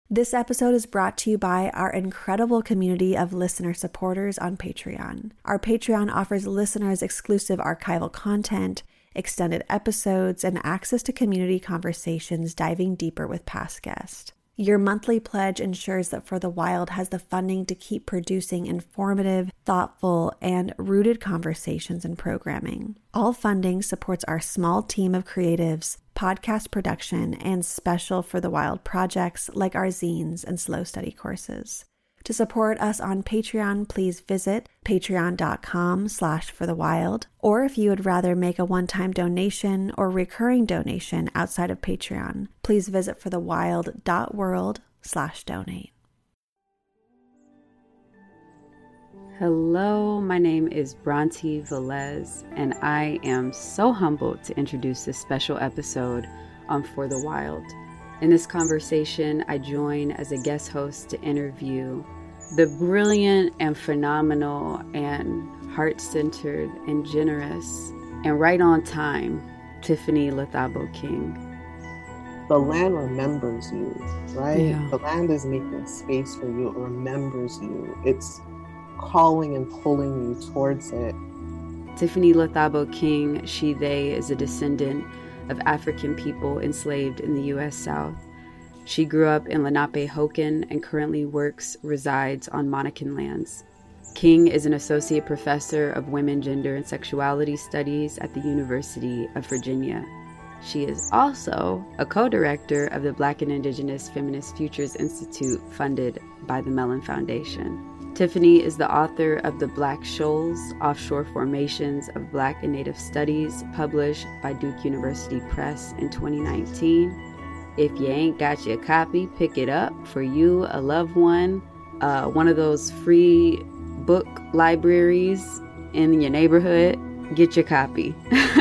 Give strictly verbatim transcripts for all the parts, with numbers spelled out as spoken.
This episode is brought to you by our incredible community of listener supporters on Patreon. Our Patreon offers listeners exclusive archival content, extended episodes, and access to community conversations diving deeper with past guests. Your monthly pledge ensures that For the Wild has the funding to keep producing informative, thoughtful, and rooted conversations and programming. All funding supports our small team of creatives, podcast production, and special For the Wild projects like our zines and slow study courses. To support us on Patreon, please visit patreon.com slash for the wild. Or if you would rather make a one-time donation or recurring donation outside of Patreon, please visit forthewild.world slash donate. Hello, my name is Bronte Velez, and I am so humbled to introduce this special episode on For the Wild. In this conversation, I join as a guest host to interview the brilliant and phenomenal and heart-centered and generous and right on time, Tiffany Lethabo King. The land remembers you, right? Yeah. The land is making space for you. It remembers you. It's calling and pulling you towards it. Tiffany Lethabo King, she, they, is a descendant of African people enslaved in the U S South. She grew up in Lenape-Hoken and currently works, resides on Monacan lands. King is an associate professor of women, gender, and sexuality studies at the University of Virginia. She is also a co-director of the Black and Indigenous Feminist Futures Institute funded by the Mellon Foundation. Tiffany is the author of The Black Shoals, Offshore Formations of Black and Native Studies, published by Duke University Press in twenty nineteen. If you ain't got your copy, pick it up for you, a loved one, uh, one of those free book libraries in your neighborhood. Get your copy.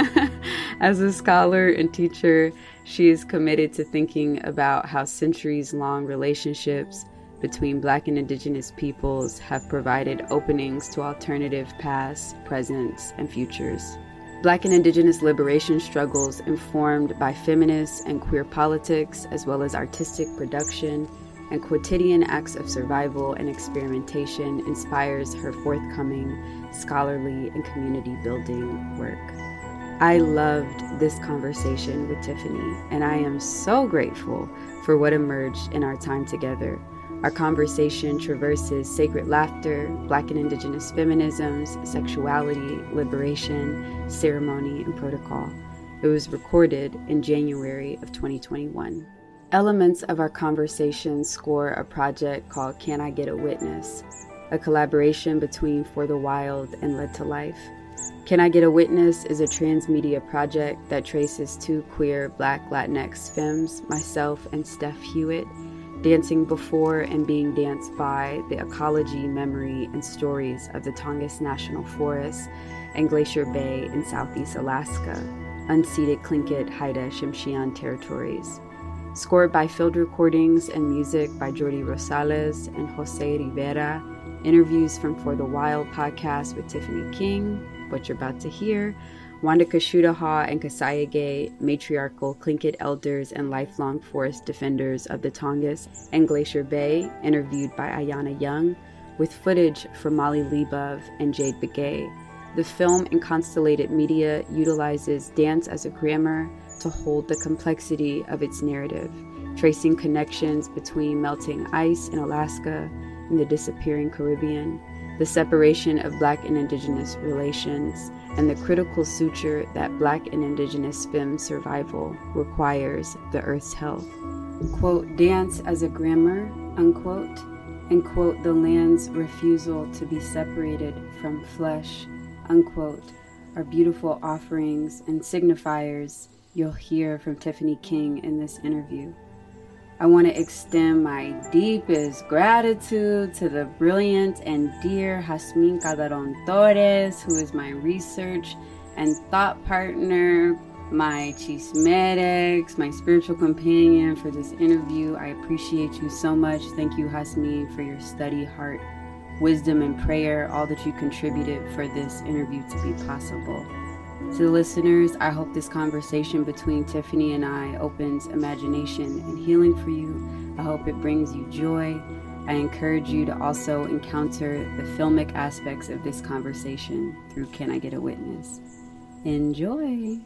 As a scholar and teacher, she is committed to thinking about how centuries-long relationships between Black and Indigenous peoples have provided openings to alternative pasts, presents, and futures. Black and Indigenous liberation struggles informed by feminist and queer politics, as well as artistic production and quotidian acts of survival and experimentation, inspires her forthcoming scholarly and community building work. I loved this conversation with Tiffany, and I am so grateful for what emerged in our time together. Our conversation traverses sacred laughter, Black and Indigenous feminisms, sexuality, liberation, ceremony, and protocol. It was recorded in January of twenty twenty-one. Elements of our conversation score a project called Can I Get a Witness?, a collaboration between For the Wild and Led to Life. Can I Get a Witness is a transmedia project that traces two queer Black Latinx femmes, myself and Steph Hewitt, dancing before and being danced by the ecology, memory, and stories of the Tongass National Forest and Glacier Bay in southeast Alaska, unceded Tlingit, Haida, Tsimshian territories. Scored by field recordings and music by Jordi Rosales and Jose Rivera, interviews from For the Wild podcast with Tiffany King, what you're about to hear, Wanda Kashudaha and Kasayage, matriarchal Tlingit elders and lifelong forest defenders of the Tongass and Glacier Bay, interviewed by Ayana Young, with footage from Molly Lebov and Jade Begay. The film in Constellated Media utilizes dance as a grammar to hold the complexity of its narrative, tracing connections between melting ice in Alaska and the disappearing Caribbean, the separation of Black and Indigenous relations, and the critical suture that Black and Indigenous femme survival requires the Earth's health. Quote, dance as a grammar, unquote, and quote, the land's refusal to be separated from flesh, unquote, are beautiful offerings and signifiers you'll hear from Tiffany King in this interview. I want to extend my deepest gratitude to the brilliant and dear Jasmine Calderon Torres, who is my research and thought partner, my chismetics, my spiritual companion for this interview. I appreciate you so much. Thank you, Jasmine, for your study, heart, wisdom, and prayer, all that you contributed for this interview to be possible. To the listeners, I hope this conversation between Tiffany and I opens imagination and healing for you. I hope it brings you joy. I encourage you to also encounter the filmic aspects of this conversation through Can I Get a Witness? Enjoy.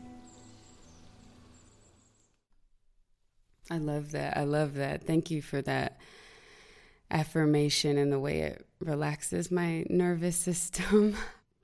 I love that. I love that. Thank you for that affirmation and the way it relaxes my nervous system.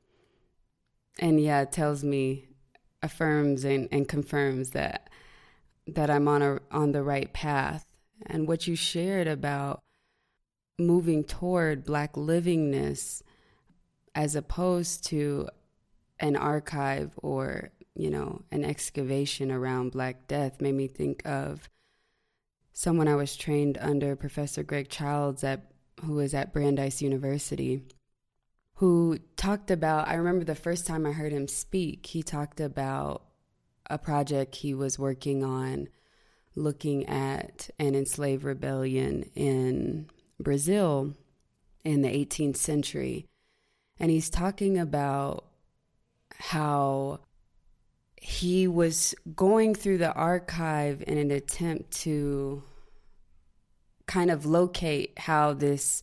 And yeah, it tells me, affirms and, and confirms that that I'm on a on the right path. And what you shared about moving toward Black livingness as opposed to an archive or, you know, an excavation around Black death made me think of someone I was trained under, Professor Greg Childs, at who was at Brandeis University, who talked about, I remember the first time I heard him speak, he talked about a project he was working on looking at an enslaved rebellion in Brazil in the eighteenth century. And he's talking about how he was going through the archive in an attempt to kind of locate how this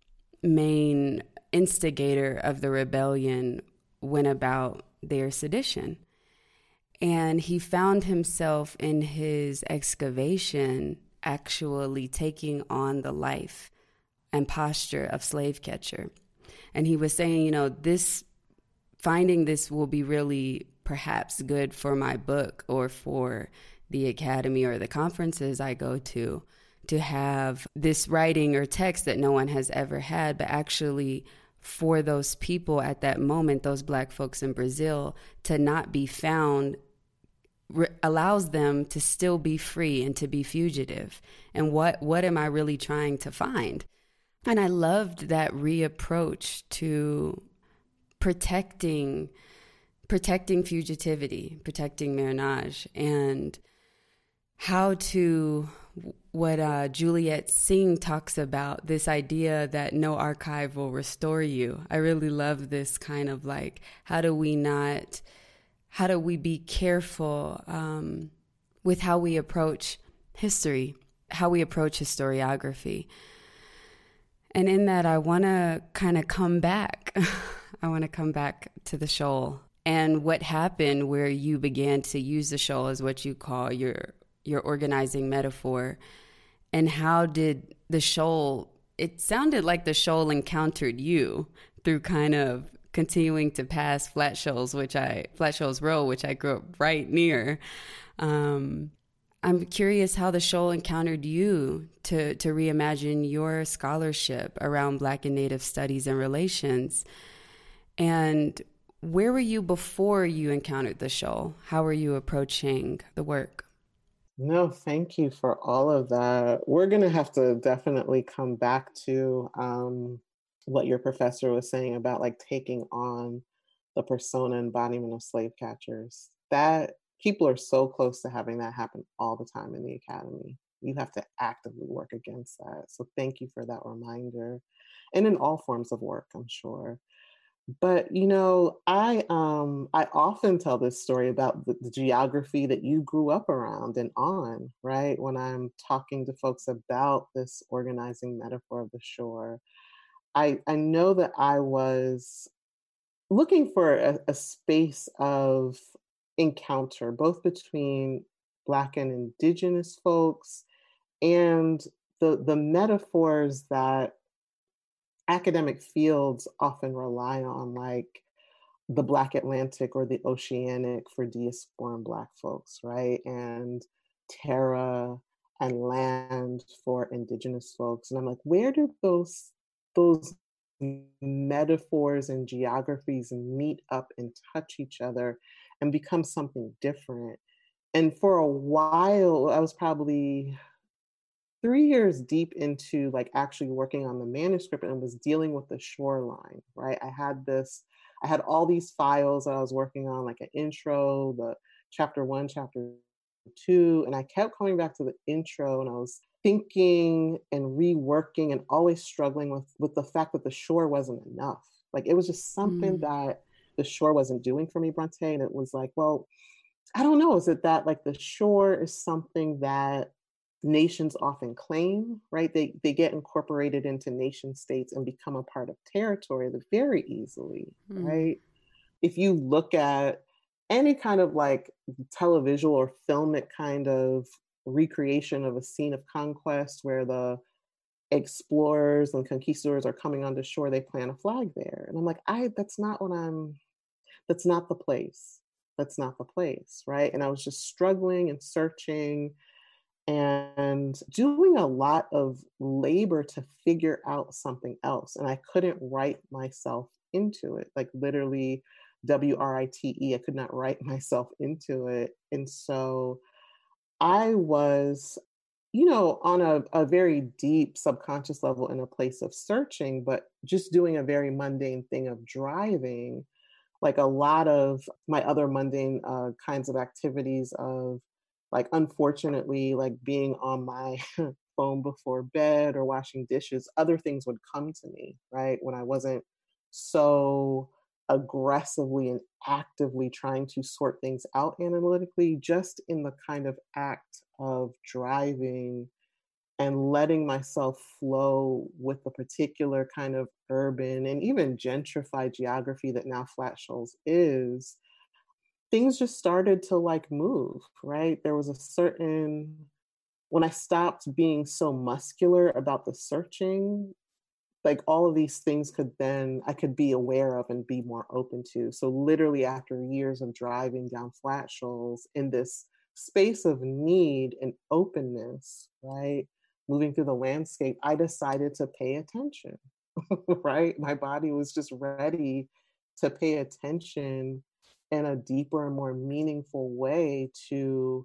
main instigator of the rebellion went about their sedition. And he found himself in his excavation actually taking on the life and posture of slave catcher. And he was saying, you know, this finding this will be really perhaps good for my book or for the academy or the conferences I go to, to have this writing or text that no one has ever had, but actually for those people at that moment, those Black folks in Brazil, to not be found re- allows them to still be free and to be fugitive. And what, what am I really trying to find? And I loved that reapproach to protecting protecting fugitivity, protecting marriage, and how to, what uh, Juliet Singh talks about, this idea that no archive will restore you. I really love this kind of like, how do we not, how do we be careful um, with how we approach history, how we approach historiography. And in that, I want to kind of come back. I want to come back to the shoal and what happened where you began to use the shoal as what you call your your organizing metaphor. And how did the shoal, it sounded like the shoal encountered you through kind of continuing to pass Flat Shoals, which I, Flat Shoals Row, which I grew up right near. Um, I'm curious how the shoal encountered you to, to reimagine your scholarship around Black and Native studies and relations. And where were you before you encountered the shoal? How were you approaching the work? No, thank you for all of that. We're going to have to definitely come back to um, what your professor was saying about like taking on the persona embodiment of slave catchers. That people are so close to having that happen all the time in the academy. You have to actively work against that. So thank you for that reminder. And in all forms of work, I'm sure. But, you know, I um, I often tell this story about the, the geography that you grew up around and on, right? When I'm talking to folks about this organizing metaphor of the shore, I, I know that I was looking for a, a space of encounter, both between Black and Indigenous folks and the, the metaphors that academic fields often rely on, like the Black Atlantic or the Oceanic for diasporan Black folks, right? And terra and land for Indigenous folks. And I'm like, where do those, those metaphors and geographies meet up and touch each other and become something different? And for a while, I was probably three years deep into like actually working on the manuscript and was dealing with the shoreline, right? I had this, I had all these files that I was working on, like an intro, the chapter one, chapter two, and I kept coming back to the intro and I was thinking and reworking and always struggling with, with the fact that the shore wasn't enough. Like it was just something mm. that the shore wasn't doing for me, Bronte. And it was like, well, I don't know. Is it that like the shore is something that nations often claim, right? They they get incorporated into nation states and become a part of territory very easily, Mm. right? If you look at any kind of like televisual or filmic kind of recreation of a scene of conquest where the explorers and conquistadors are coming onto shore, they plant a flag there. And I'm like, I that's not what I'm that's not the place. That's not the place, right? And I was just struggling and searching and doing a lot of labor to figure out something else. And I couldn't write myself into it, like literally W R I T E. I could not write myself into it. And so I was, you know, on a, a very deep subconscious level in a place of searching, but just doing a very mundane thing of driving, like a lot of my other mundane uh, kinds of activities of like, unfortunately, like being on my phone before bed or washing dishes, other things would come to me, right? When I wasn't so aggressively and actively trying to sort things out analytically, just in the kind of act of driving and letting myself flow with the particular kind of urban and even gentrified geography that now Flat Shoals is, things just started to like move, right? There was a certain, when I stopped being so muscular about the searching, like all of these things could then, I could be aware of and be more open to. So literally after years of driving down Flat Shoals in this space of need and openness, right? Moving through the landscape, I decided to pay attention, right? My body was just ready to pay attention in a deeper and more meaningful way to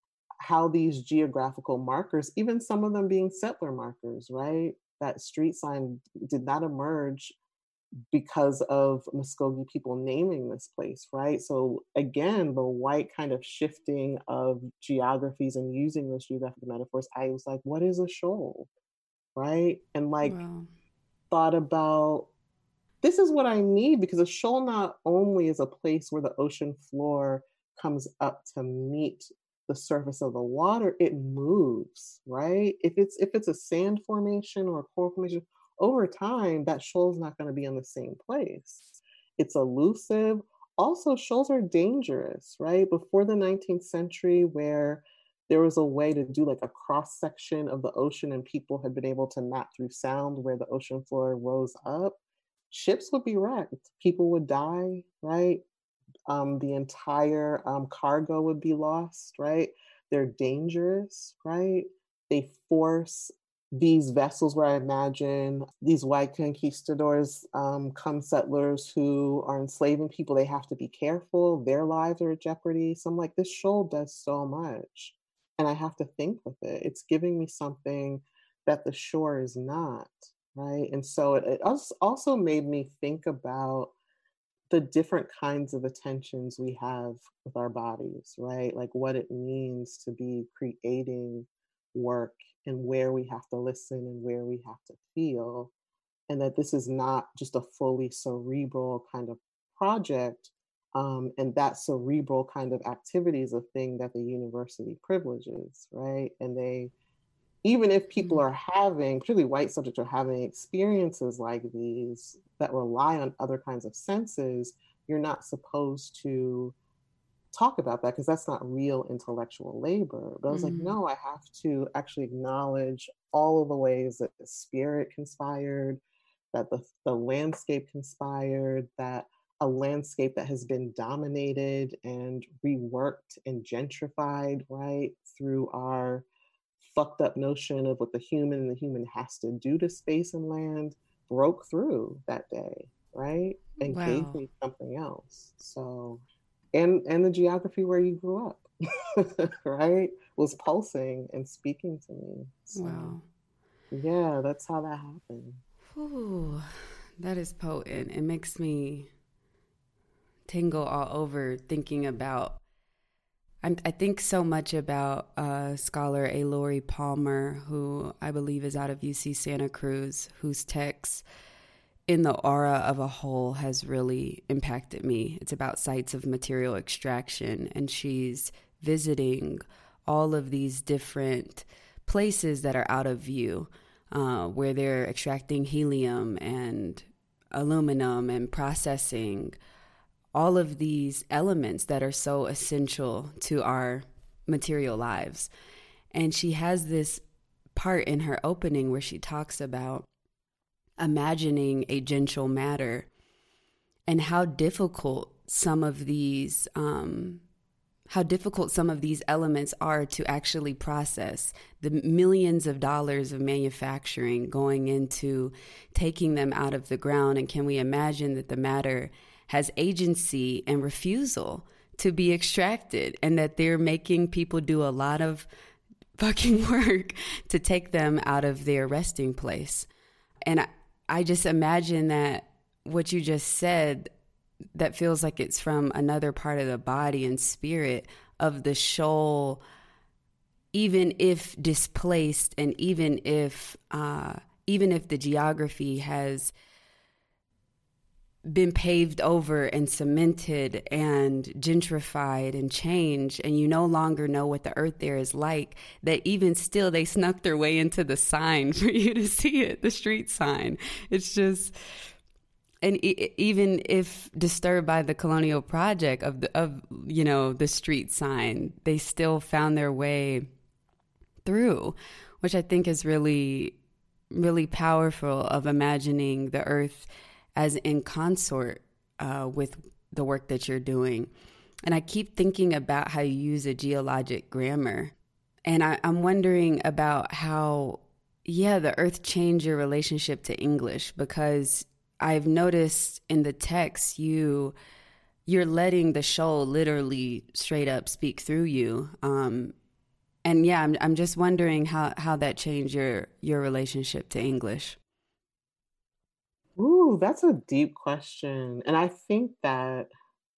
how these geographical markers, even some of them being settler markers, right? That street sign did not emerge because of Muskogee people naming this place, right? So again, the white kind of shifting of geographies and using those geographic metaphors, I was like, what is a shoal, right? And like Wow. thought about, this is what I need, because a shoal not only is a place where the ocean floor comes up to meet the surface of the water, it moves, right? If it's if it's a sand formation or a coral formation, over time, that shoal is not going to be in the same place. It's elusive. Also, shoals are dangerous, right? Before the nineteenth century, where there was a way to do like a cross section of the ocean and people had been able to map through sound where the ocean floor rose up, ships would be wrecked. People would die, right? Um, the entire um, cargo would be lost, right? They're dangerous, right? They force these vessels where I imagine these white conquistadors um, come settlers who are enslaving people. They have to be careful. Their lives are at jeopardy. So I'm like, this shoal does so much. And I have to think with it. It's giving me something that the shore is not, right? And so it, it also made me think about the different kinds of attentions we have with our bodies, right? Like what it means to be creating work and where we have to listen and where we have to feel. And that this is not just a fully cerebral kind of project. Um, and that cerebral kind of activity is a thing that the university privileges, right? And they, even if people are having, particularly white subjects are having experiences like these that rely on other kinds of senses, you're not supposed to talk about that because that's not real intellectual labor. But I was mm-hmm. like, no, I have to actually acknowledge all of the ways that the spirit conspired, that the, the landscape conspired, that a landscape that has been dominated and reworked and gentrified, right, through our fucked up notion of what the human and the human has to do to space and land, broke through that day, right? And wow. gave me something else. So, and and the geography where you grew up, right, was pulsing and speaking to me. So, wow. Yeah, that's how that happened. Ooh, that is potent. It makes me tingle all over thinking about, I'm, I think so much about uh, scholar A. Lori Palmer, who I believe is out of U C Santa Cruz, whose text in the Aura of a Whole has really impacted me. It's about sites of material extraction, and she's visiting all of these different places that are out of view, uh, where they're extracting helium and aluminum and processing all of these elements that are so essential to our material lives. And she has this part in her opening where she talks about imagining a gential matter and how difficult some of these um, how difficult some of these elements are to actually process. The millions of dollars of manufacturing going into taking them out of the ground. And can we imagine that the matter has agency and refusal to be extracted, and that they're making people do a lot of fucking work to take them out of their resting place? And I, I just imagine that what you just said, that feels like it's from another part of the body and spirit of the shoal, even if displaced, and even if uh, even if the geography has been paved over and cemented and gentrified and changed, and you no longer know what the earth there is like, that even still they snuck their way into the sign for you to see it, the street sign. It's just, and e- even if disturbed by the colonial project of the, of, you know, the street sign, they still found their way through, which I think is really, really powerful, of imagining the earth as in consort uh, with the work that you're doing. And I keep thinking about how you use a geologic grammar. And I, I'm wondering about how, yeah, the earth changed your relationship to English, because I've noticed in the text you, you're letting the shoal literally straight up speak through you. Um, and yeah, I'm, I'm just wondering how, how that changed your, your relationship to English. Ooh, that's a deep question. And I think that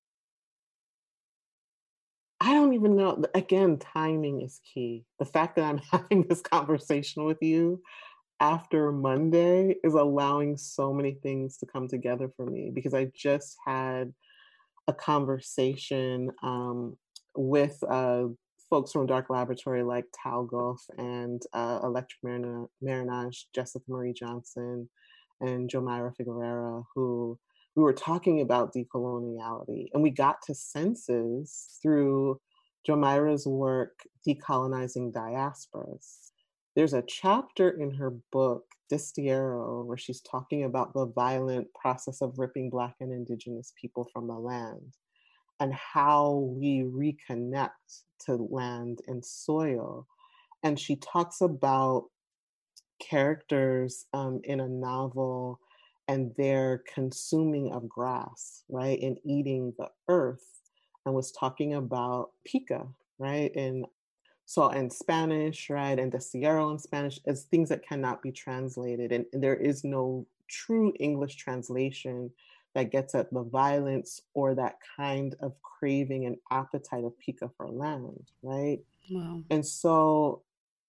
I don't even know. Again, timing is key. The fact that I'm having this conversation with you after Monday is allowing so many things to come together for me, because I just had a conversation um, with uh, folks from Dark Laboratory like Tal Gulf and uh, Electric Marina- Marinage, Jessica Marie Johnson, and Jomira Figueroa, who we were talking about decoloniality. And we got to senses through Jomira's work, Decolonizing Diasporas. There's a chapter in her book, Distiero, where she's talking about the violent process of ripping Black and Indigenous people from the land, and how we reconnect to land and soil. And she talks about characters um, in a novel and their consuming of grass, right, and eating the earth, and was talking about pica, right, and so in Spanish, right, and destierro in Spanish as things that cannot be translated, and, and there is no true English translation that gets at the violence or that kind of craving and appetite of pica for land, right? Wow. And so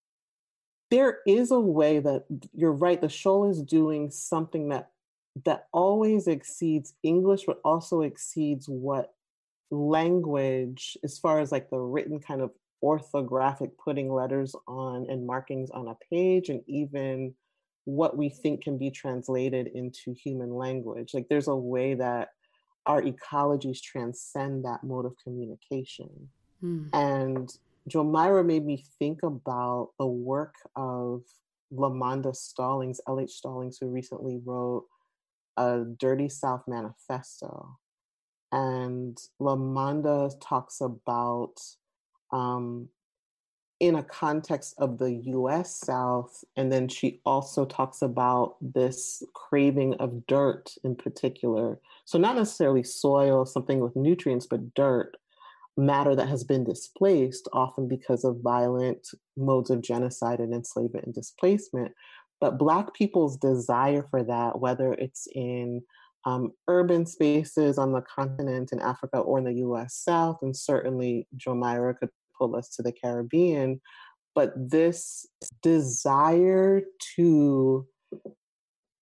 there is a way that, you're right, the shoal is doing something that that always exceeds English, but also exceeds what language, as far as like the written kind of orthographic putting letters on and markings on a page, and even what we think can be translated into human language. Like there's a way that our ecologies transcend that mode of communication. Mm. And Jomira made me think about the work of Lamonda Stallings, L H Stallings, who recently wrote a Dirty South Manifesto. And Lamonda talks about, um, in a context of the U S South, and then she also talks about this craving of dirt in particular. So not necessarily soil, something with nutrients, but dirt, matter that has been displaced, often because of violent modes of genocide and enslavement and displacement. But Black people's desire for that, whether it's in um, urban spaces on the continent in Africa or in the U S South, and certainly Jomira could pull us to the Caribbean, but this desire to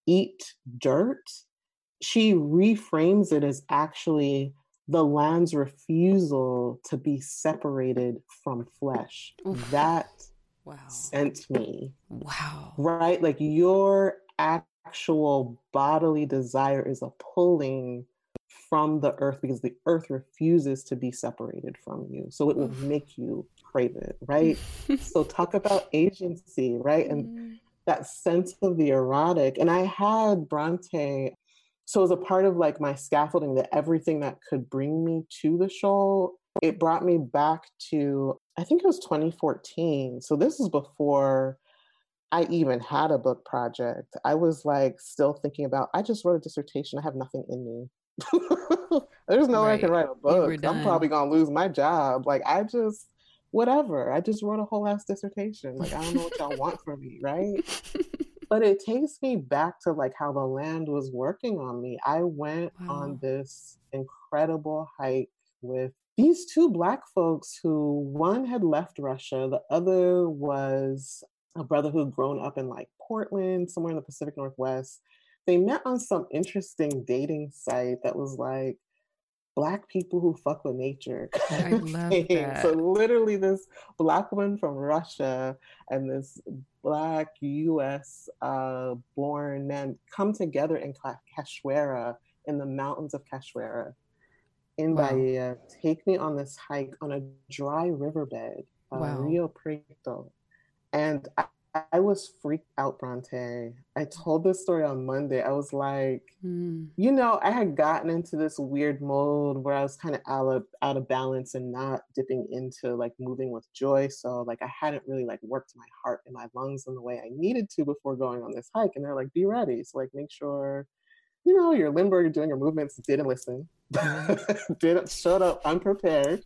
eat dirt, she reframes it as actually the land's refusal to be separated from flesh. Oof. That Wow. sent me. Wow. Right? Like your actual bodily desire is a pulling from the earth because the earth refuses to be separated from you. So it will Oof. make you crave it, right? So talk about agency, right? And Mm. that sense of the erotic. And I had Bronte, so as a part of like my scaffolding, that everything that could bring me to the show, it brought me back to, I think it was twenty fourteen. So this is before I even had a book project. I was like still thinking about, I just wrote a dissertation. I have nothing in me. There's no way I can Right. write a You were book. I'm probably done. gonna lose my job. Like I just, whatever. I just wrote a whole ass dissertation. Like I don't know what y'all want from me, right? But it takes me back to like how the land was working on me. I went Wow. on this incredible hike with these two Black folks who, one had left Russia, the other was a brother who'd grown up in like Portland, somewhere in the Pacific Northwest. They met on some interesting dating site that was like Black people who fuck with nature I kind of love thing. So that. literally this Black woman from Russia and this Black U S uh, born man come together in Ca- Cachoeira, in the mountains of Cachoeira in Wow. Bahia, take me on this hike on a dry riverbed, uh, Wow. Rio Preto. And I, I was freaked out, Bronte. I told this story on Monday. I was like, Mm. you know, I had gotten into this weird mode where I was kind of out of out of balance and not dipping into like moving with joy. So like I hadn't really like worked my heart and my lungs in the way I needed to before going on this hike. And they're like, be ready. So like make sure, you know, your limber, you're doing your movements, didn't listen. Didn't showed up unprepared.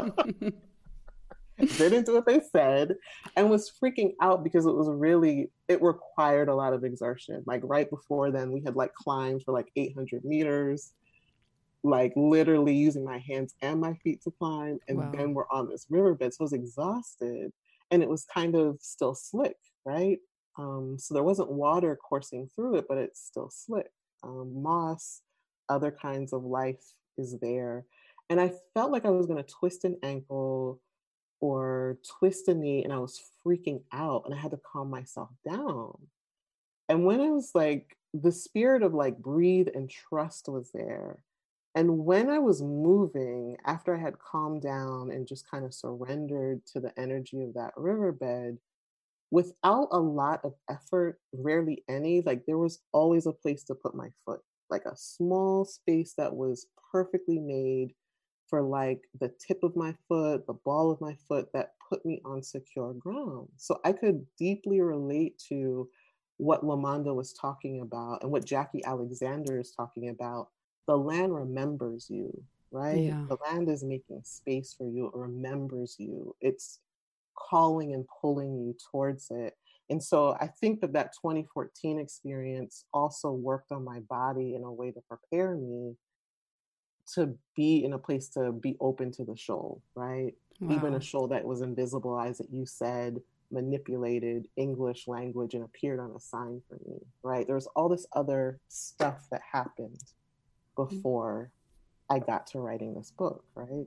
Didn't do what they said, and was freaking out because it was really, it required a lot of exertion. Like right before then, we had like climbed for like eight hundred meters, like literally using my hands and my feet to climb. And Wow. then we're on this riverbed. So I was exhausted and it was kind of still slick, right? Um, so there wasn't water coursing through it, but it's still slick. Um, moss, other kinds of life is there. And I felt like I was going to twist an ankle or twist a knee and I was freaking out and I had to calm myself down. And when I was like, the spirit of like breathe and trust was there. And when I was moving, after I had calmed down and just kind of surrendered to the energy of that riverbed, without a lot of effort, rarely any, like there was always a place to put my foot, like a small space that was perfectly made for like the tip of my foot, the ball of my foot that put me on secure ground. So I could deeply relate to what Lamanda was talking about and what Jackie Alexander is talking about. The land remembers you, right? Yeah. The land is making space for you. It remembers you. It's calling and pulling you towards it. And so I think that that twenty fourteen experience also worked on my body in a way to prepare me to be in a place to be open to the shoal, right? Even a Wow. shoal that was invisible, as you said, manipulated English language and appeared on a sign for me, right? There was all this other stuff that happened before I got to writing this book, right?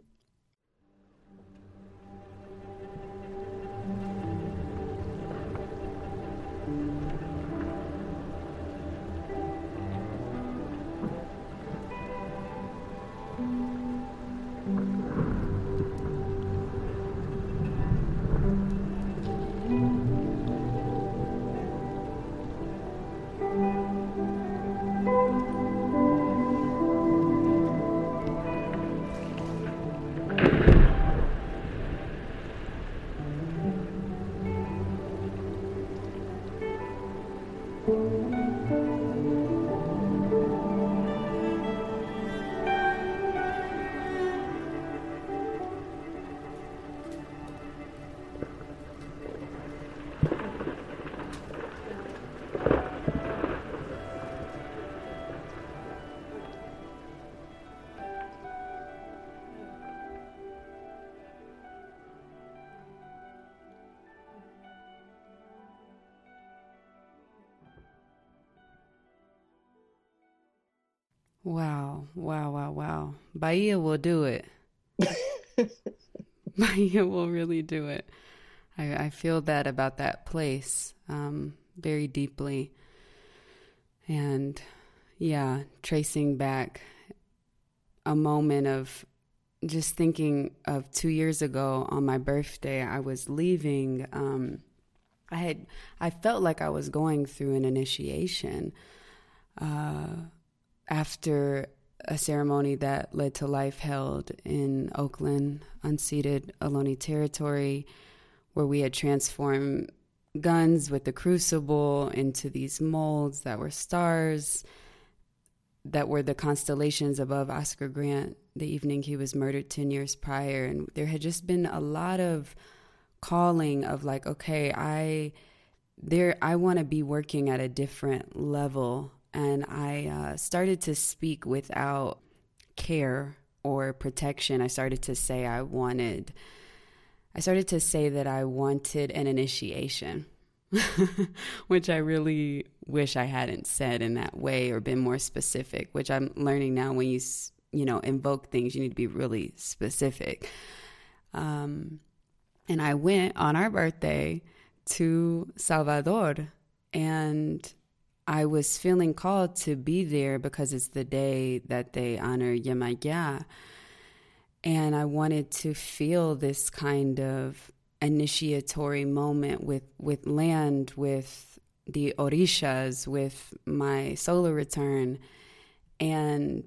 Wow, wow, wow, wow. Bahia will do it. Bahia will really do it. I, I feel that about that place um, very deeply. And yeah, tracing back a moment of just thinking of two years ago on my birthday, I was leaving. Um, I had, I felt like I was going through an initiation uh, after a ceremony that led to life held in Oakland, unceded Ohlone territory, where we had transformed guns with the crucible into these molds that were stars, that were the constellations above Oscar Grant the evening he was murdered ten years prior. And there had just been a lot of calling of like, okay, I there I want to be working at a different level. And I uh, started to speak without care or protection. I started to say I wanted, I started to say that I wanted an initiation, which I really wish I hadn't said in that way or been more specific, which I'm learning now when you, you know, invoke things, you need to be really specific. Um, and I went on our birthday to Salvador, and I was feeling called to be there because it's the day that they honor Yemaya. And I wanted to feel this kind of initiatory moment with, with land, with the Orishas, with my solar return. And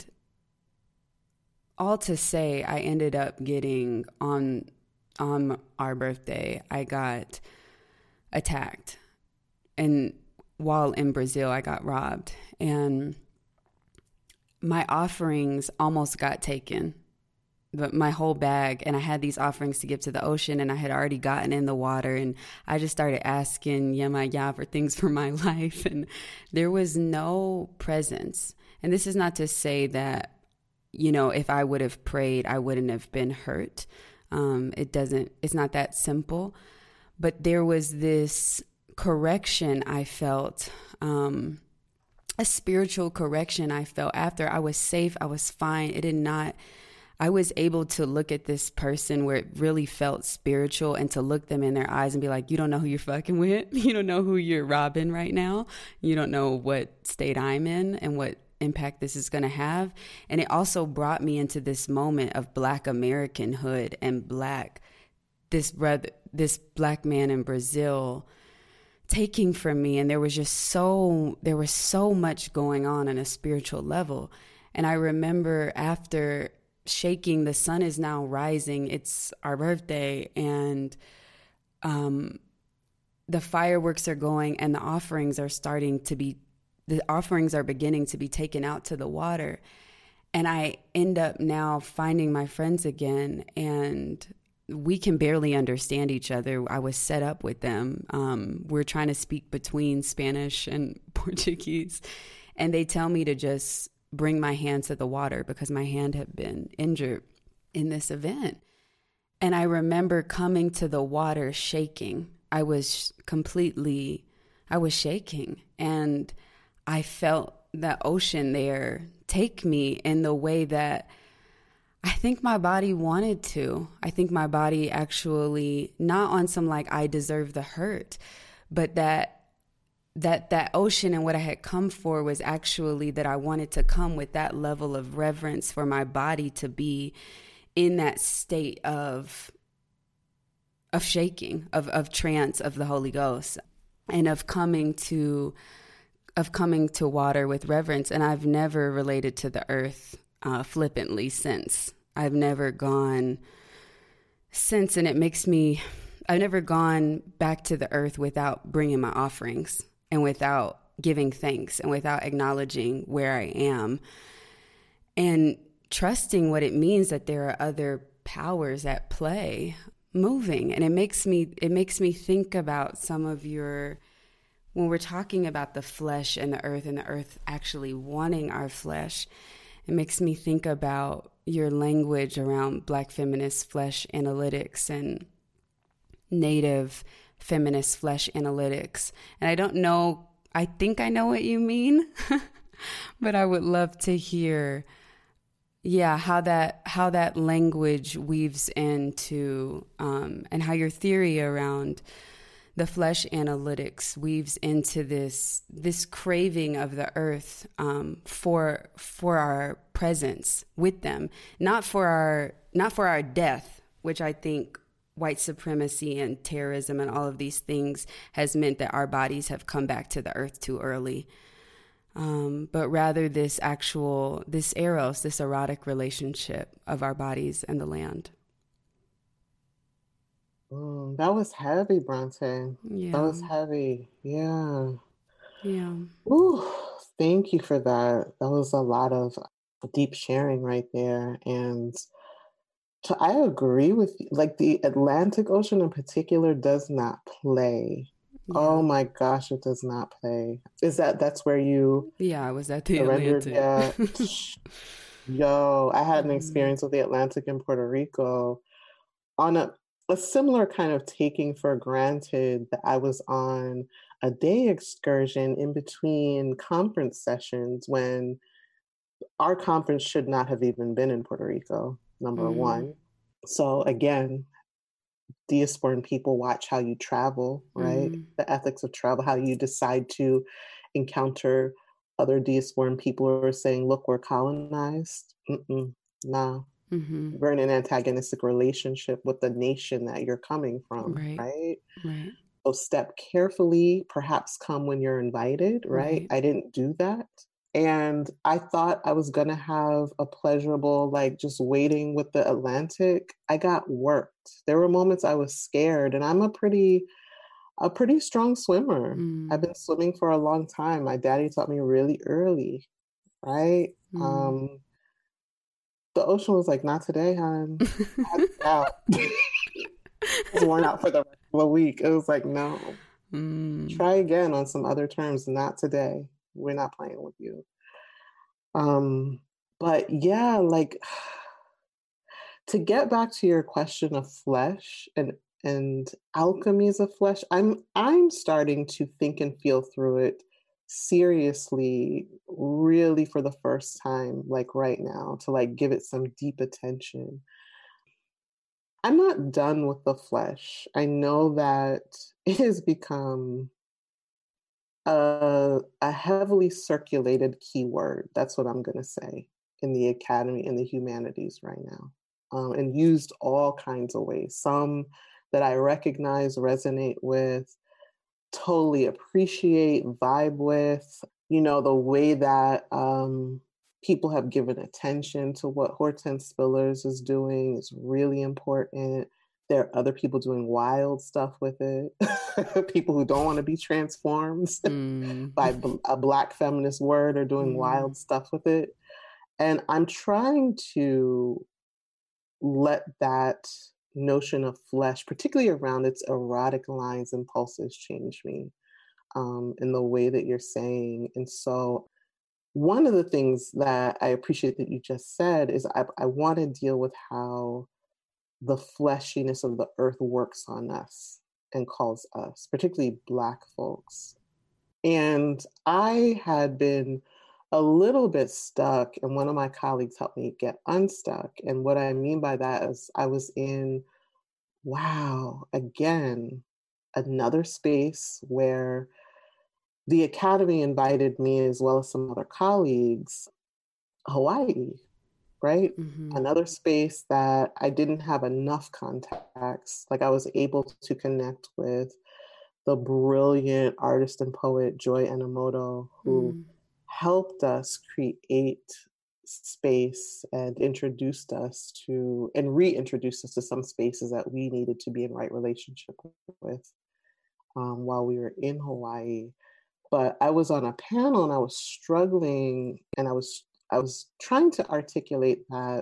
all to say, I ended up getting on, on our birthday, I got attacked. And while in Brazil, I got robbed, and my offerings almost got taken, but my whole bag, and I had these offerings to give to the ocean, and I had already gotten in the water, and I just started asking Yemaya for things for my life, and there was no presence. And this is not to say that, you know, if I would have prayed, I wouldn't have been hurt. Um, it doesn't, it's not that simple, but there was this correction I felt, um, a spiritual correction I felt after. I was safe. I was fine. It did not, I was able to look at this person where it really felt spiritual, and to look them in their eyes and be like, you don't know who you're fucking with. You don't know who you're robbing right now. You don't know what state I'm in and what impact this is going to have. And it also brought me into this moment of Black Americanhood and Black, this brother, this Black man in Brazil taking from me. And there was just so, there was so much going on on a spiritual level. And I remember after shaking, the sun is now rising, it's our birthday, and um, the fireworks are going, and the offerings are starting to be, the offerings are beginning to be taken out to the water. And I end up now finding my friends again, and we can barely understand each other. I was set up with them. Um, we're trying to speak between Spanish and Portuguese. And they tell me to just bring my hand to the water because my hand had been injured in this event. And I remember coming to the water shaking. I was completely, I was shaking. And I felt the ocean there take me in the way that I think my body wanted to. I think my body actually, not on some like I deserve the hurt, but that that that ocean and what I had come for was actually that I wanted to come with that level of reverence for my body to be in that state of of shaking, of of trance of the Holy Ghost, and of coming to of coming to water with reverence. And I've never related to the earth uh, flippantly since. I've never gone since, and it makes me, I've never gone back to the earth without bringing my offerings and without giving thanks and without acknowledging where I am and trusting what it means that there are other powers at play moving. And it makes me, it makes me think about some of your, when we're talking about the flesh and the earth and the earth actually wanting our flesh, it makes me think about your language around Black feminist flesh analytics and Native feminist flesh analytics. And I don't know, I think I know what you mean, But I would love to hear, yeah, how that how that language weaves into, um, and how your theory around the flesh analytics weaves into this this craving of the earth, um, for for our presence with them, not for our not for our death, which I think white supremacy and terrorism and all of these things has meant that our bodies have come back to the earth too early. Um, but rather this actual, this eros, this erotic relationship of our bodies and the land. Mm, that was heavy, Bronte. That Yeah. was heavy. Yeah. Yeah. Ooh, thank you for that. That was a lot of deep sharing right there. And so I agree with you. Like the Atlantic Ocean in particular does not play. Yeah. Oh my gosh, it does not play. Is that that's where you Yeah, I was at the surrendered? Atlantic. Yeah. Yo, I had an Mhm. experience with the Atlantic in Puerto Rico on a, a similar kind of taking for granted that I was on a day excursion in between conference sessions when our conference should not have even been in Puerto Rico, number Mm. one. So again, diasporan people watch how you travel, right? Mm. The ethics of travel, how you decide to encounter other diasporan people who are saying, look, we're colonized. Mm-mm, nah, Mm-hmm. we're in an antagonistic relationship with the nation that you're coming from, Right. right? Right. So step carefully, perhaps come when you're invited, right? Right. I didn't do that. And I thought I was going to have a pleasurable, like just waiting with the Atlantic. I got worked. There were moments I was scared, and I'm a pretty, a pretty strong swimmer. I've Mm. been swimming for a long time. My daddy taught me really early, right? Mm. Um, the ocean was like, not today, hon. I had to get out. I was worn out for the rest of the week. It was like, no, Mm. try again on some other terms, not today. We're not playing with you. Um, but yeah, like to get back to your question of flesh and and alchemies of flesh, I'm I'm starting to think and feel through it seriously, really for the first time, like right now, to like give it some deep attention. I'm not done with the flesh. I know that it has become a, a heavily circulated keyword. That's what I'm going to say in the academy, in the humanities right now, um, and used all kinds of ways. Some that I recognize, resonate with, totally appreciate, vibe with. You know, the way that um, people have given attention to what Hortense Spillers is doing is really important. There are other people doing wild stuff with it. People who don't want to be transformed Mm. by bl- a Black feminist word are doing Mm. wild stuff with it. And I'm trying to let that notion of flesh, particularly around its erotic lines and pulses, change me um, in the way that you're saying. And so, one of the things that I appreciate that you just said is I, I want to deal with how the fleshiness of the earth works on us and calls us, particularly Black folks. And I had been a little bit stuck, and one of my colleagues helped me get unstuck. And what I mean by that is I was in, wow, again, another space where the academy invited me, as well as some other colleagues, Hawaii, right? Mm-hmm. Another space that I didn't have enough contacts. Like I was able to connect with the brilliant artist and poet Joy Enomoto, who Mm. helped us create space and introduced us to and reintroduced us to some spaces that we needed to be in right relationship with um, while we were in Hawaii. But I was on a panel and I was struggling and I was I was trying to articulate that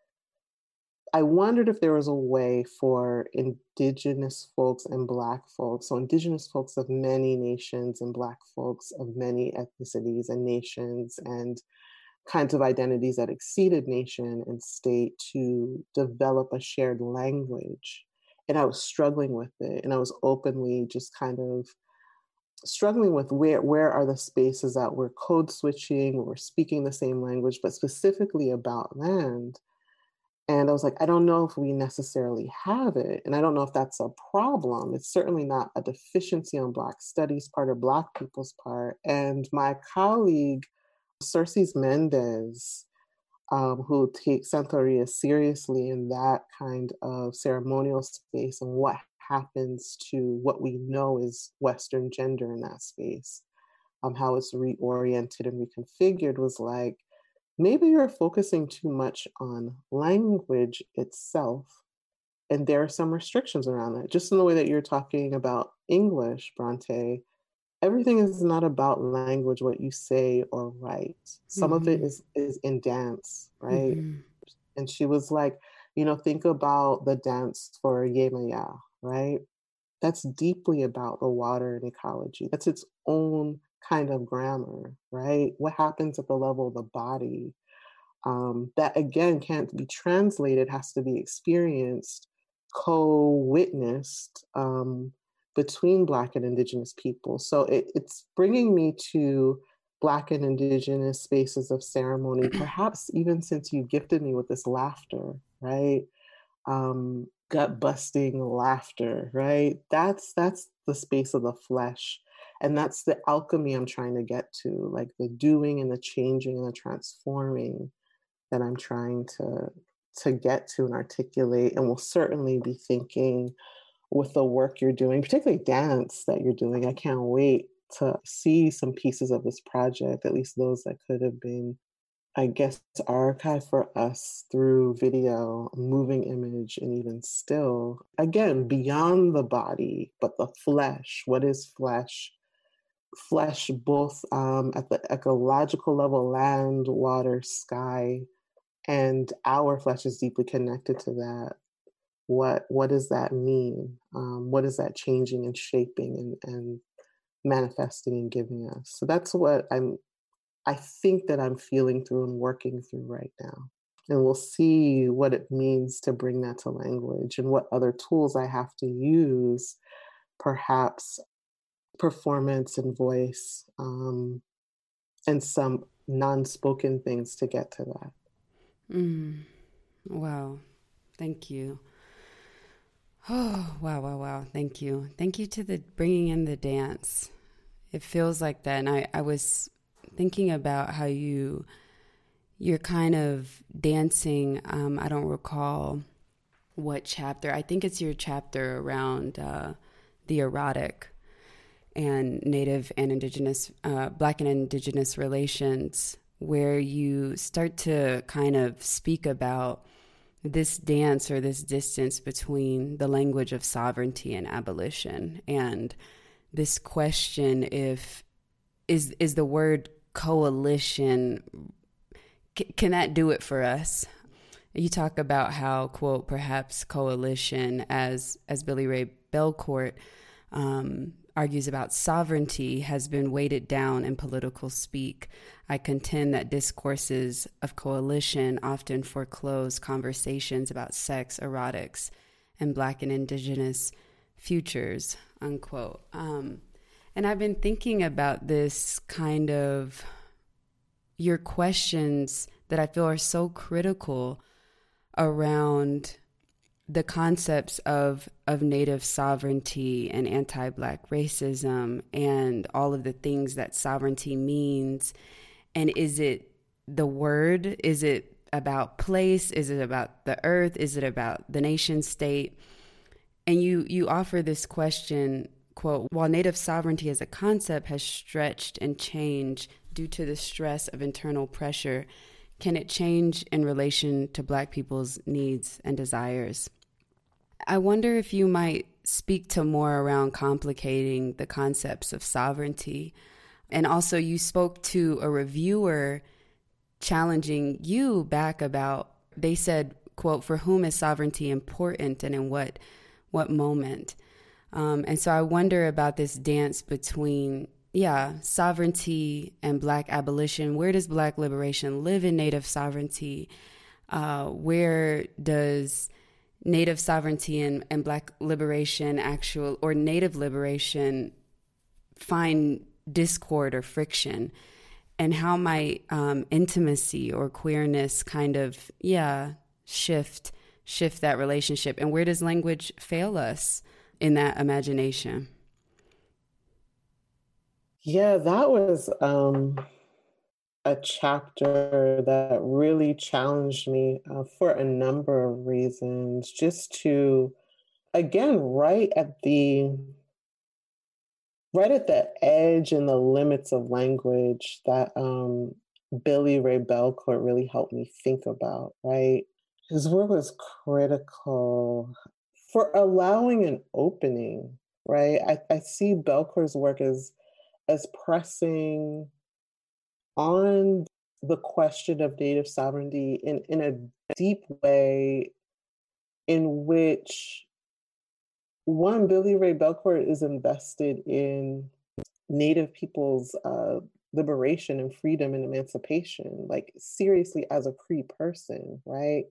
I wondered if there was a way for Indigenous folks and Black folks, so Indigenous folks of many nations and Black folks of many ethnicities and nations and kinds of identities that exceeded nation and state, to develop a shared language. And I was struggling with it. And I was openly just kind of struggling with where where are the spaces that we're code switching, we're speaking the same language, but specifically about land. And I was like, I don't know if we necessarily have it. And I don't know if that's a problem. It's certainly not a deficiency on Black studies part or Black people's part. And my colleague, Cerces Mendez, um, who takes Santeria seriously in that kind of ceremonial space and what happens to what we know is Western gender in that space, um, how it's reoriented and reconfigured, was like, maybe you're focusing too much on language itself. And there are some restrictions around that. Just in the way that you're talking about English, Bronte, everything is not about language, what you say or write. Some mm-hmm. of it is, is in dance, right? Mm-hmm. And she was like, you know, think about the dance for Yemaya, right? That's deeply about the water and ecology. That's its own kind of grammar, right? What happens at the level of the body, um, that again can't be translated, has to be experienced, co-witnessed um, between Black and Indigenous people. So it, it's bringing me to Black and Indigenous spaces of ceremony, perhaps even since you gifted me with this laughter, right? Um, gut busting laughter, right? That's that's the space of the flesh. And that's the alchemy I'm trying to get to, like the doing and the changing and the transforming that I'm trying to, to get to and articulate. And will certainly be thinking with the work you're doing, particularly dance that you're doing. I can't wait to see some pieces of this project, at least those that could have been, I guess, archived for us through video, moving image, and even still. Again, beyond the body, but the flesh. What is flesh? Flesh, both um, at the ecological level, land, water, sky, and our flesh is deeply connected to that. What what does that mean? Um, what is that changing and shaping and, and manifesting and giving us? So that's what I'm, I think that I'm feeling through and working through right now. And we'll see what it means to bring that to language and what other tools I have to use, perhaps performance and voice, um, and some non-spoken things to get to that. Mm. Wow. Thank you. Oh, wow, wow, wow. Thank you. Thank you to the bringing in the dance. It feels like that. And I, I was thinking about how you, you're kind of dancing. Um, I don't recall what chapter. I think it's your chapter around uh, the erotic and Native and Indigenous, uh, Black and Indigenous relations, where you start to kind of speak about this dance or this distance between the language of sovereignty and abolition. And this question, if is is the word coalition, c- can that do it for us? You talk about how, quote, perhaps coalition, as as Billy Ray Belcourt um, argues about sovereignty, has been weighted down in political speak. I contend that discourses of coalition often foreclose conversations about sex, erotics, and Black and Indigenous futures, unquote. Um, and I've been thinking about this kind of, your questions that I feel are so critical around the concepts of of Native sovereignty and anti-Black racism and all of the things that sovereignty means. And is it the word? Is it about place? Is it about the earth? Is it about the nation state? And you you offer this question, quote, while Native sovereignty as a concept has stretched and changed due to the stress of internal pressure, can it change in relation to Black people's needs and desires? I wonder if you might speak to more around complicating the concepts of sovereignty. And also you spoke to a reviewer challenging you back about, they said, quote, for whom is sovereignty important and in what what moment? Um, and so I wonder about this dance between, yeah, sovereignty and Black abolition. Where does Black liberation live in Native sovereignty? Uh, where does Native sovereignty and, and Black liberation actual, or Native liberation find discord or friction, and how might um, intimacy or queerness kind of, yeah, shift shift that relationship? And where does language fail us in that imagination? Yeah, that was um, a chapter that really challenged me uh, for a number of reasons. Just to, again, right at the right at the edge and the limits of language that um, Billy Ray Belcourt really helped me think about, right? His work was critical for allowing an opening, right? I, I see Belcourt's work as as pressing on the question of Native sovereignty in, in a deep way in which, one, Billy Ray Belcourt is invested in Native people's uh, liberation and freedom and emancipation, like seriously as a Cree person, right?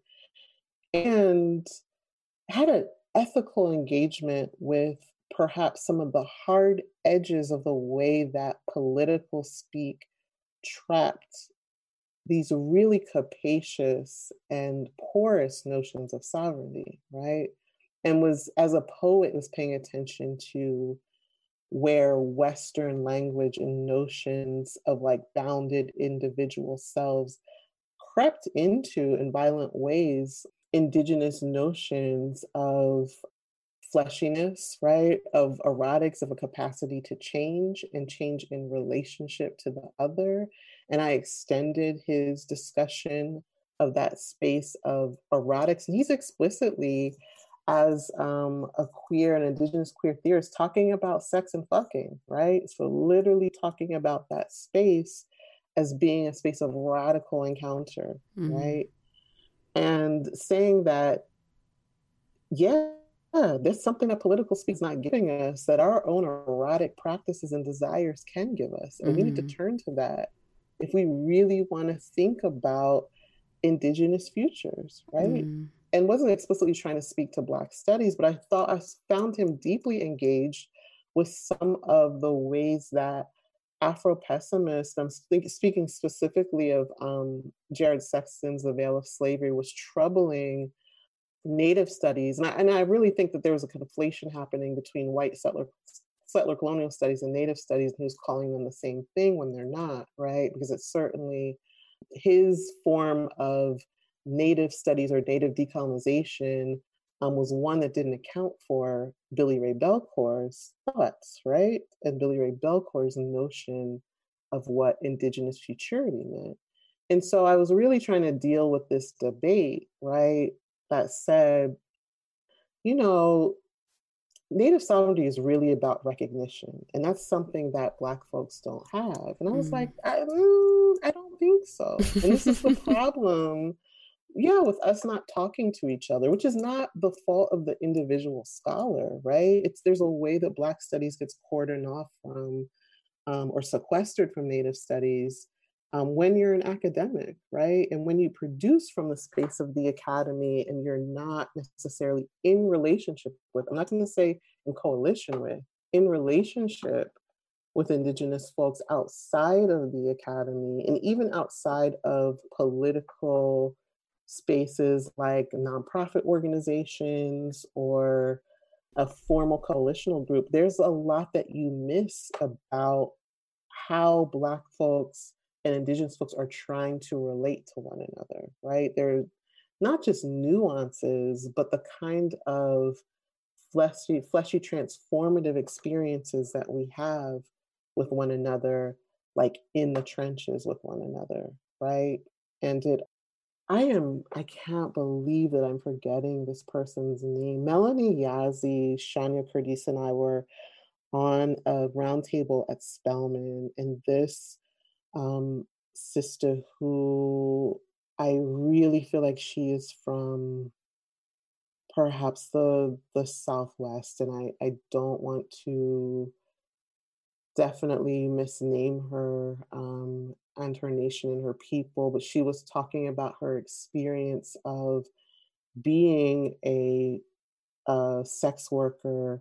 And had an ethical engagement with perhaps some of the hard edges of the way that political speak trapped these really capacious and porous notions of sovereignty, right? And was, as a poet, was paying attention to where Western language and notions of like bounded individual selves crept into, in violent ways, indigenous notions of fleshiness, right? Of erotics, of a capacity to change and change in relationship to the other. And I extended his discussion of that space of erotics. And he's explicitly, as um, a queer and indigenous queer theorist, talking about sex and fucking, right? So literally talking about that space as being a space of radical encounter, mm-hmm. right? And saying that, yeah, there's something that political speak is not giving us that our own erotic practices and desires can give us. And mm-hmm. we need to turn to that if we really want to think about indigenous futures, right? Mm. And wasn't explicitly trying to speak to Black studies, but I thought I found him deeply engaged with some of the ways that Afro-pessimists, I'm speak, speaking specifically of um, Jared Sexton's The Veil of Slavery, was troubling Native studies. And I, and I really think that there was a conflation happening between white settler settler colonial studies and Native studies, and he was calling them the same thing when they're not, right? Because it's certainly his form of Native studies or Native decolonization um, was one that didn't account for Billy Ray Belcourt's thoughts, right? And Billy Ray Belcourt's notion of what Indigenous futurity meant. And so I was really trying to deal with this debate, right? That said, you know, Native sovereignty is really about recognition. And that's something that Black folks don't have. And I was mm. like, I, mm, I don't think so. And this is the problem, yeah, with us not talking to each other, which is not the fault of the individual scholar, right? It's there's a way that Black studies gets cordoned off from um, or sequestered from Native studies Um, when you're an academic, right? And when you produce from the space of the academy and you're not necessarily in relationship with, I'm not going to say in coalition with, in relationship with Indigenous folks outside of the academy and even outside of political spaces like nonprofit organizations or a formal coalitional group, there's a lot that you miss about how Black folks and Indigenous folks are trying to relate to one another, right? They're not just nuances, but the kind of fleshy, fleshy transformative experiences that we have with one another, like in the trenches with one another, right? And it, I am, I can't believe that I'm forgetting this person's name. Melanie Yazzie, Shania Curtis, and I were on a roundtable at Spelman, and this Um, sister who I really feel like she is from perhaps the the Southwest, and I, I don't want to definitely misname her um, and her nation and her people, but she was talking about her experience of being a, a sex worker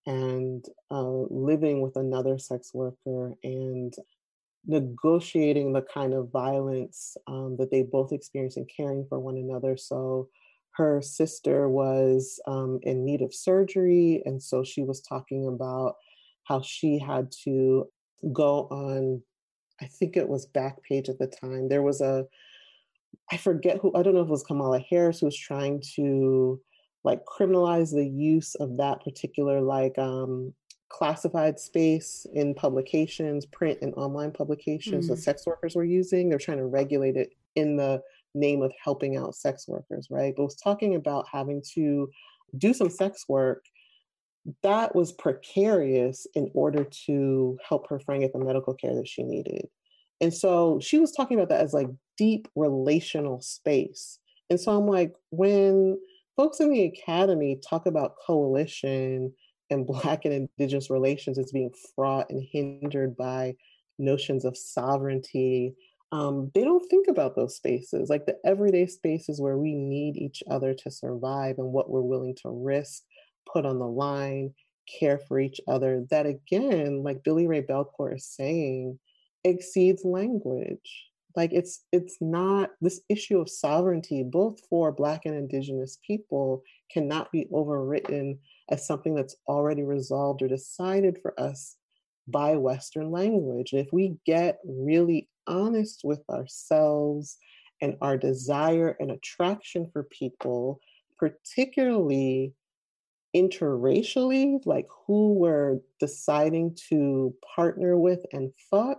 and uh, living with another sex worker and negotiating the kind of violence um, that they both experienced and caring for one another. So her sister was um, in need of surgery. And so she was talking about how she had to go on, I think it was Backpage at the time. There was a, I forget who, I don't know if it was Kamala Harris who was trying to like criminalize the use of that particular like um, classified space in publications, print and online publications mm. that sex workers were using. They're trying to regulate it in the name of helping out sex workers, right? But was talking about having to do some sex work that was precarious in order to help her friend get the medical care that she needed. And so she was talking about that as like deep relational space. And so I'm like, when folks in the academy talk about coalition and Black and Indigenous relations as being fraught and hindered by notions of sovereignty, um, they don't think about those spaces, like the everyday spaces where we need each other to survive and what we're willing to risk, put on the line, care for each other. That again, like Billy Ray Belcourt is saying, exceeds language. Like it's it's not, this issue of sovereignty, both for Black and Indigenous people, cannot be overwritten as something that's already resolved or decided for us by Western language. And if we get really honest with ourselves and our desire and attraction for people, particularly interracially, like who we're deciding to partner with and fuck,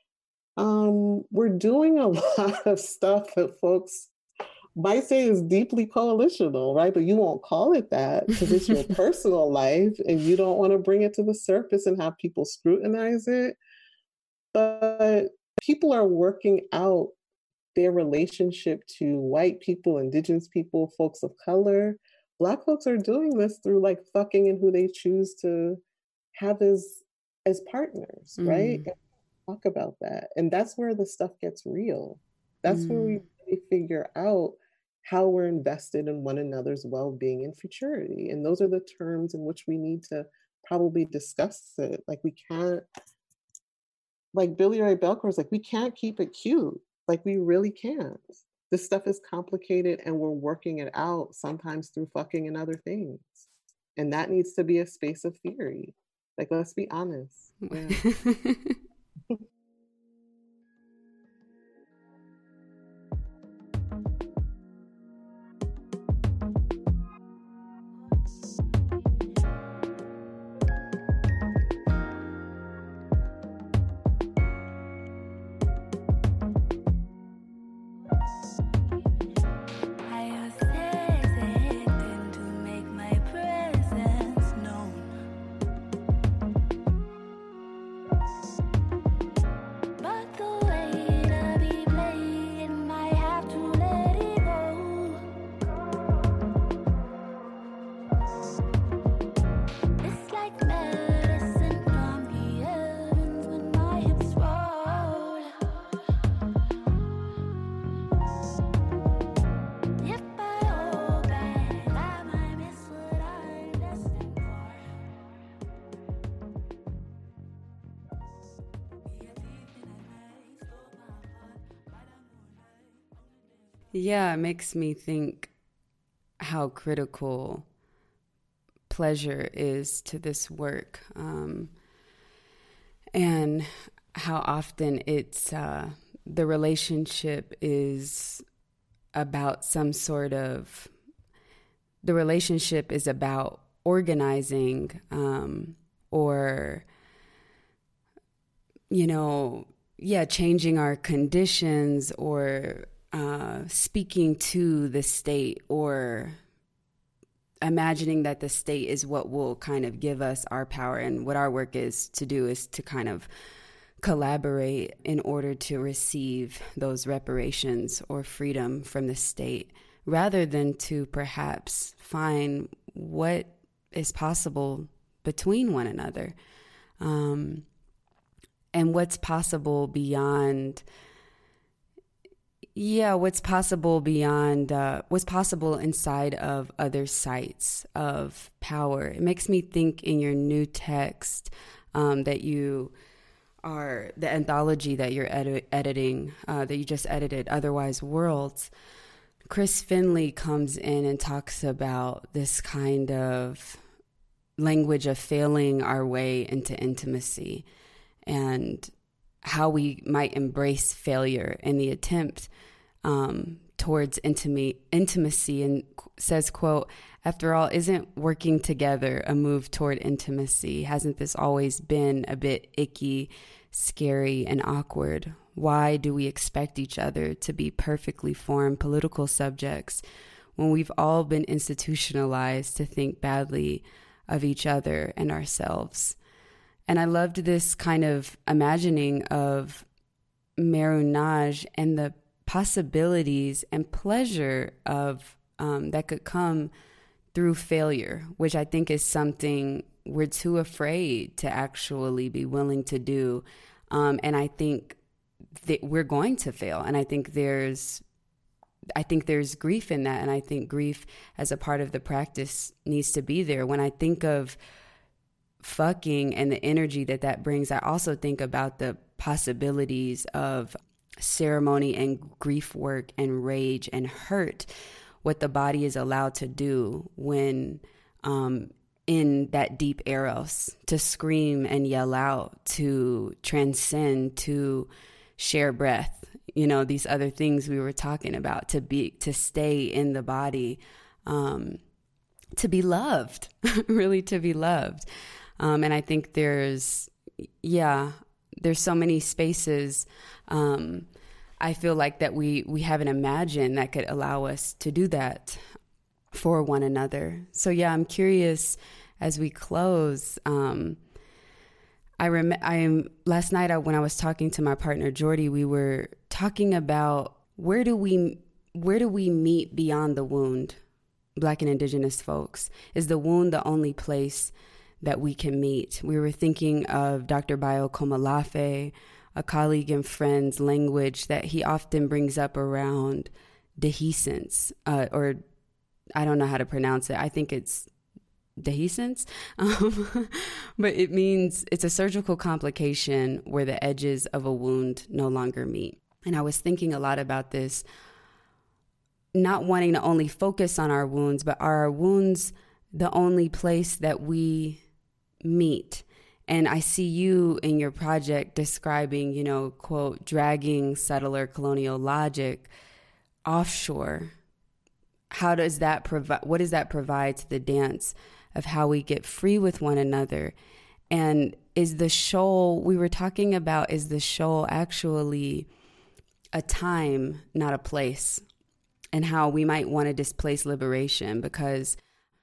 um, we're doing a lot of stuff that folks might say is deeply coalitional, right? But you won't call it that because it's your personal life and you don't want to bring it to the surface and have people scrutinize it. But people are working out their relationship to white people, Indigenous people, folks of color. Black folks are doing this through like fucking and who they choose to have as as partners, mm. right? And talk about that. And that's where the stuff gets real. That's mm. where we really figure out how we're invested in one another's well-being and futurity. And those are the terms in which we need to probably discuss it. Like we can't, like Billy Ray Belcourt is like, we can't keep it cute. Like we really can't. This stuff is complicated and we're working it out sometimes through fucking and other things. And that needs to be a space of theory. Like, let's be honest. Yeah. Yeah, it makes me think how critical pleasure is to this work, um, and how often it's uh, the relationship is about some sort of, the relationship is about organizing um, or, you know, yeah, changing our conditions or Uh, speaking to the state or imagining that the state is what will kind of give us our power. And what our work is to do is to kind of collaborate in order to receive those reparations or freedom from the state, rather than to perhaps find what is possible between one another, um, and what's possible beyond Yeah, what's possible beyond, uh, what's possible inside of other sites of power. It makes me think in your new text um, that you are, the anthology that you're edi- editing, uh, that you just edited, Otherwise Worlds. Chris Finley comes in and talks about this kind of language of failing our way into intimacy and how we might embrace failure in the attempt um, towards intimate, intimacy, and says, quote, "After all, isn't working together a move toward intimacy? Hasn't this always been a bit icky, scary, and awkward? Why do we expect each other to be perfectly formed political subjects when we've all been institutionalized to think badly of each other and ourselves?" And I loved this kind of imagining of marronage and the possibilities and pleasure of um, that could come through failure, which I think is something we're too afraid to actually be willing to do. Um, and I think that we're going to fail. And I think there's I think there's grief in that. And I think grief as a part of the practice needs to be there. When I think of fucking and the energy that that brings, I also think about the possibilities of ceremony and grief work and rage and hurt, what the body is allowed to do when um, in that deep eros, to scream and yell out, to transcend, to share breath, you know, these other things we were talking about, to be, to stay in the body, um, to be loved, really to be loved. Um, and I think there's, yeah, there's so many spaces, um, I feel like that we, we haven't imagined that could allow us to do that for one another. So yeah, I'm curious as we close, um, I rem- I am last night I, when I was talking to my partner, Jordy, we were talking about where do we, where do we meet beyond the wound, Black and Indigenous folks? Is the wound the only place that we can meet? We were thinking of Doctor Bayo Komolafe, a colleague and friend's language that he often brings up around dehiscence, uh, or I don't know how to pronounce it. I think it's dehiscence, um, but it means it's a surgical complication where the edges of a wound no longer meet. And I was thinking a lot about this, not wanting to only focus on our wounds, but are our wounds the only place that we meet? And I see you in your project describing, you know, quote, dragging settler colonial logic offshore. How does that provide, what does that provide to the dance of how we get free with one another? And is the shoal we were talking about, is the shoal actually a time, not a place? And how we might want to displace liberation, because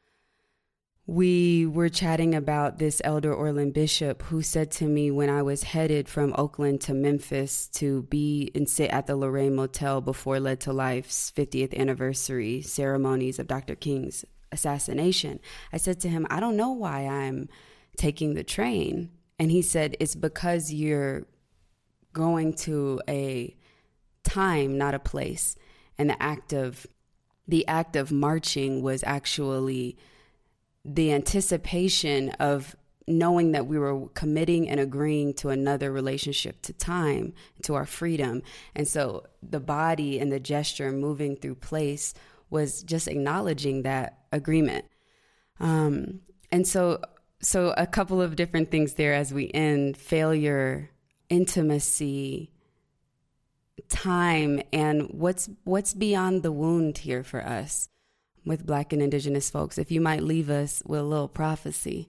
we were chatting about this elder Orland Bishop who said to me when I was headed from Oakland to Memphis to be and sit at the Lorraine Motel before Led to Life's fiftieth anniversary ceremonies of Doctor King's assassination, I said to him, I don't know why I'm taking the train. And he said, it's because you're going to a time, not a place. And the act of the act of marching was actually the anticipation of knowing that we were committing and agreeing to another relationship to time, to our freedom. And so the body and the gesture moving through place was just acknowledging that agreement. Um, and so, so a couple of different things there as we end: failure, intimacy, time, and what's what's beyond the wound here for us with Black and Indigenous folks. If you might leave us with a little prophecy.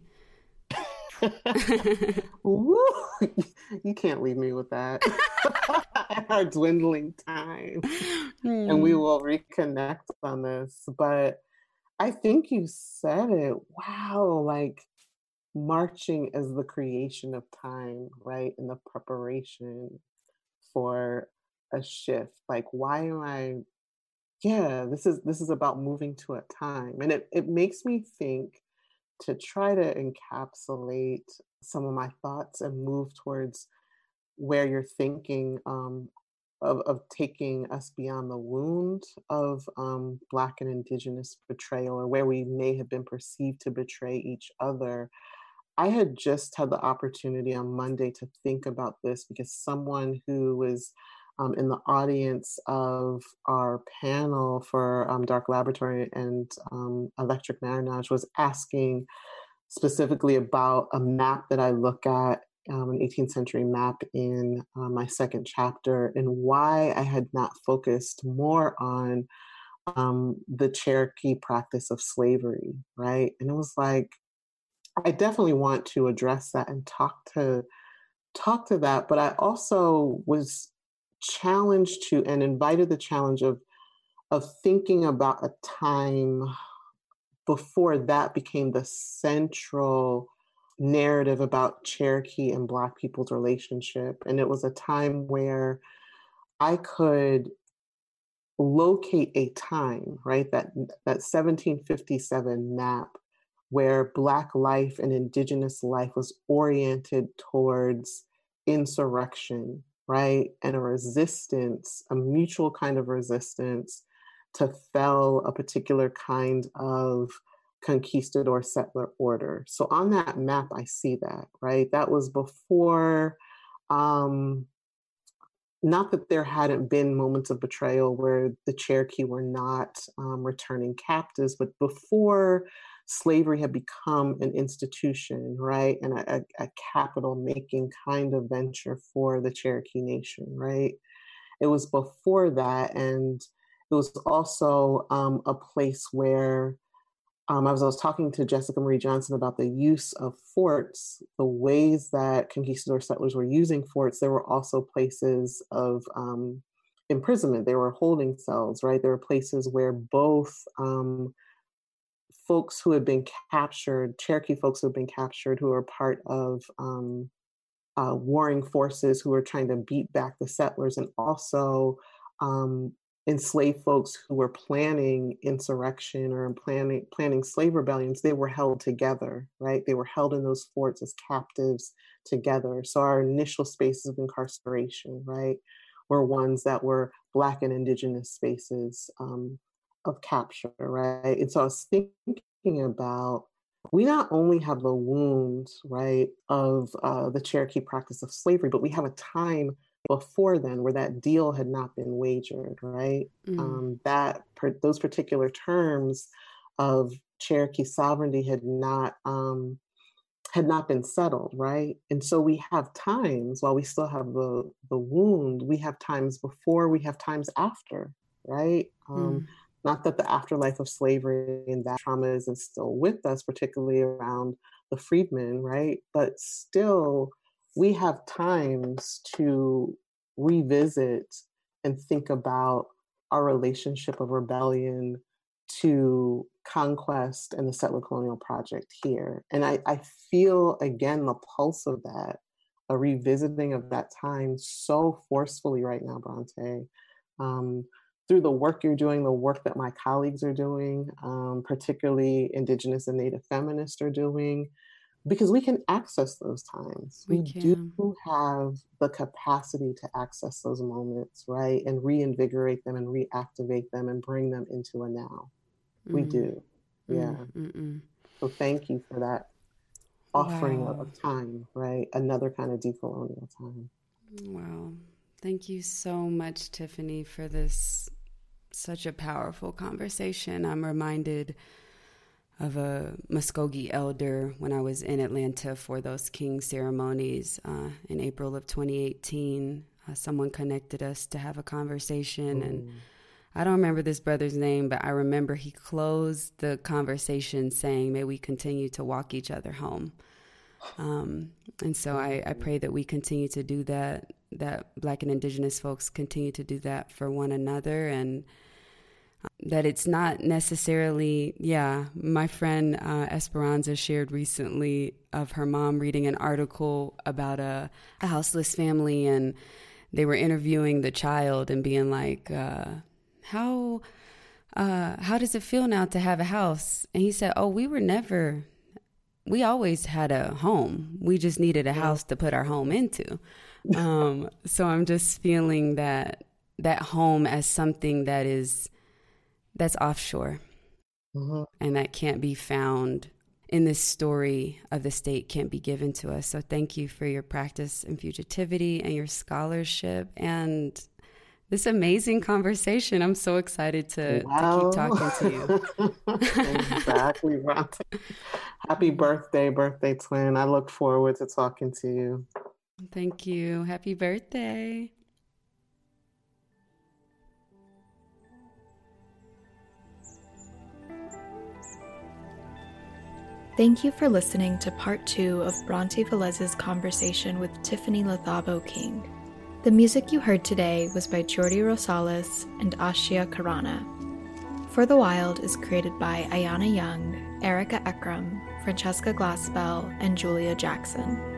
Woo! You can't leave me with that. Our dwindling time. Mm. And we will reconnect on this. But I think you said it. Wow, like marching is the creation of time, right? And the preparation for a shift. Like, why am I yeah, this is this is about moving to a time. And it, it makes me think, to try to encapsulate some of my thoughts and move towards where you're thinking, um, of, of taking us beyond the wound of um, Black and Indigenous betrayal, or where we may have been perceived to betray each other. I had just had the opportunity on Monday to think about this because someone who was um, in the audience of our panel for um, Dark Laboratory and um, Electric Marronage was asking specifically about a map that I look at, um, an eighteenth century map in uh, my second chapter, and why I had not focused more on um, the Cherokee practice of slavery, right? And it was like, I definitely want to address that and talk to talk to that, but I also was challenged to and invited the challenge of of thinking about a time before that became the central narrative about Cherokee and Black people's relationship. And it was a time where I could locate a time, right? That that seventeen fifty-seven map where Black life and Indigenous life was oriented towards insurrection, right? And a resistance, a mutual kind of resistance to fell a particular kind of conquistador settler order. So on that map, I see that, right? That was before, um, not that there hadn't been moments of betrayal where the Cherokee were not um, returning captives, but before slavery had become an institution, right? And a, a, a capital making kind of venture for the Cherokee Nation, right? It was before that. And it was also um, a place where Um, I, was, I was talking to Jessica Marie Johnson about the use of forts, the ways that conquistador settlers were using forts. There were also places of um, imprisonment. There were holding cells, right? There were places where both um, folks who had been captured, Cherokee folks who had been captured, who were part of um, uh, warring forces who were trying to beat back the settlers, and also um, enslaved folks who were planning insurrection or planning planning slave rebellions, they were held together, right? They were held in those forts as captives together. So our initial spaces of incarceration, right, were ones that were Black and Indigenous spaces um, of capture, right? And so I was thinking about, we not only have the wound, right, of uh, the Cherokee practice of slavery, but we have a time before then where that deal had not been wagered, right? Mm. Um, that per, those particular terms of Cherokee sovereignty had not um, had not been settled, right? And so we have times, while we still have the the wound, we have times before, we have times after, right? Um, mm. Not that the afterlife of slavery and that trauma isn't still with us, particularly around the freedmen, right? But still, we have times to revisit and think about our relationship of rebellion to conquest and the settler colonial project here. And I, I feel, again, the pulse of that, a revisiting of that time so forcefully right now, Bronte, um, through the work you're doing, the work that my colleagues are doing, um, particularly Indigenous and Native feminists are doing, because we can access those times. We, we do have the capacity to access those moments, right? And reinvigorate them and reactivate them and bring them into a now. Mm. We do. Yeah. Mm-mm. So thank you for that offering wow. of time, right? Another kind of decolonial time. Wow. Thank you so much, Tiffany, for this such a powerful conversation. I'm reminded of a Muskogee elder when I was in Atlanta for those King ceremonies uh, in April of twenty eighteen. Uh, someone connected us to have a conversation, mm. and I don't remember this brother's name, but I remember he closed the conversation saying, "May we continue to walk each other home." Um, and so I, I pray that we continue to do that, that Black and Indigenous folks continue to do that for one another, and that it's not necessarily, yeah, my friend uh, Esperanza shared recently of her mom reading an article about a, a houseless family, and they were interviewing the child and being like, uh, how, uh, how does it feel now to have a house? And he said, oh, we were never, we always had a home. We just needed a house to put our home into. Um, so I'm just feeling that that home as something that is that's offshore, mm-hmm. and that can't be found in this story of the state, can't be given to us. So thank you for your practice in fugitivity and your scholarship and this amazing conversation. I'm so excited to, wow. to keep talking to you. Exactly, Bronte. Happy birthday, birthday twin. I look forward to talking to you. Thank you. Happy birthday. Thank you for listening to part two of Bronte Velez's conversation with Tiffany Lethabo King. The music you heard today was by Jordi Rosales and Ashia Karana. For the Wild is created by Ayana Young, Erica Ekram, Francesca Glassbell, and Julia Jackson.